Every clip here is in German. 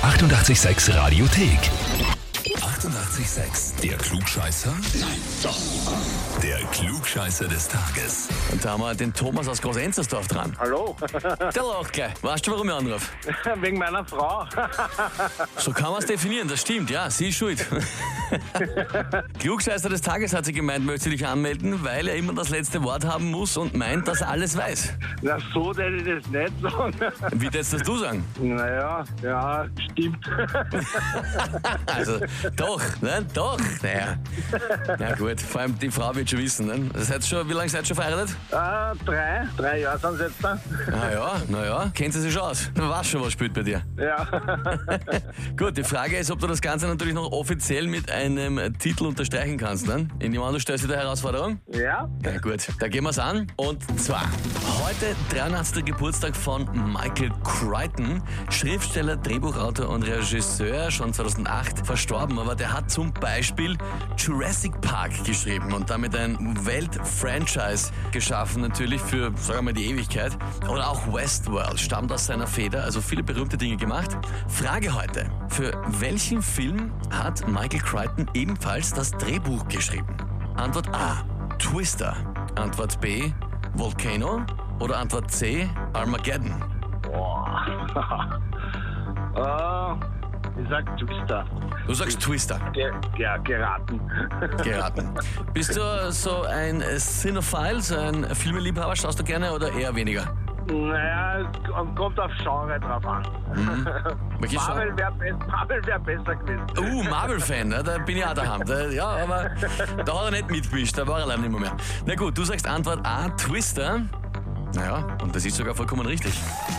886 Radiothek. 88,6. Der Klugscheißer? Nein, doch. Der Klugscheißer des Tages. Und da haben wir den Thomas aus Groß-Enzersdorf dran. Hallo? Der lacht gleich. Weißt du, warum ich anrufe? Wegen meiner Frau. So kann man es definieren, das stimmt, ja, sie ist schuld. Klugscheißer des Tages hat sie gemeint, möchte sie dich anmelden, weil er immer das letzte Wort haben muss und meint, dass er alles weiß. Na, so hätte ich das nicht sagen. Wie würdest das du sagen? Naja, ja, stimmt. Also, doch, ne? Doch. Naja. Na gut, vor allem die Frau wird schon wissen, ne? Wie lange seid ihr schon verheiratet? 3 Jahre sind es jetzt da. Naja, kennt sie sich schon aus. Du weißt schon, was spielt bei dir. Ja. Gut, die Frage ist, ob du das Ganze natürlich noch offiziell mit einem Titel unterstreichen kannst, ne? In dem du stellst du der Herausforderung? Ja. Ja gut, da gehen wir's an. Und zwar, heute 83. Geburtstag von Michael Crichton, Schriftsteller, Drehbuchautor und Regisseur, schon 2008 verstorben, aber der hat zum Beispiel Jurassic Park geschrieben und damit ein Weltfranchise geschaffen, natürlich für, sagen wir mal, die Ewigkeit. Oder auch Westworld stammt aus seiner Feder, also viele berühmte Dinge gemacht. Frage heute, für welchen Film hat Michael Crichton ebenfalls das Drehbuch geschrieben? Antwort A, Twister. Antwort B, Volcano. Oder Antwort C, Armageddon. Boah. Ich sag Twister. Du sagst Twister. Geraten. Geraten. Bist du so ein Cinephile, so ein Filmeliebhaber? Schaust du gerne oder eher weniger? Naja, es kommt auf Genre drauf an. Welches Genre? Marvel wär besser gewesen. Marvel-Fan, ne? Da bin ich auch daheim. Ja, aber da hat er nicht mitgemischt, da war er leider nicht mehr. Na gut, du sagst Antwort A, Twister. Naja, und das ist sogar vollkommen richtig.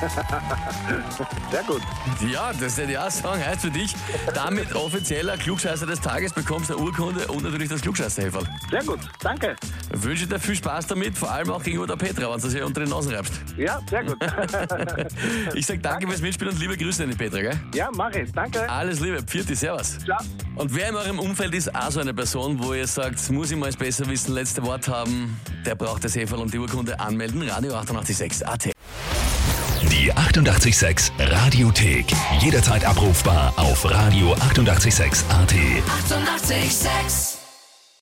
Sehr gut. Ja, das hätte ich auch sagen, heißt für dich, damit offizieller Klugscheißer des Tages, bekommst du eine Urkunde und natürlich das Klugscheißerhefel. Sehr gut, danke. Wünsche dir viel Spaß damit, vor allem auch gegenüber der Petra, wenn du sie unter den Nasen reibst. Ja, sehr gut. Ich sag danke fürs Mitspielen und liebe Grüße an die Petra, gell? Ja, mach ich. Danke. Alles Liebe, Pfiat, servus. Ciao. Und wer in eurem Umfeld ist auch so eine Person, wo ihr sagt, muss ich mal besser wissen, letzte Wort haben, der braucht das Hefel und die Urkunde anmelden, Radio 886 AT. Die 88,6 Radiothek. Jederzeit abrufbar auf Radio 886 AT. 88,6.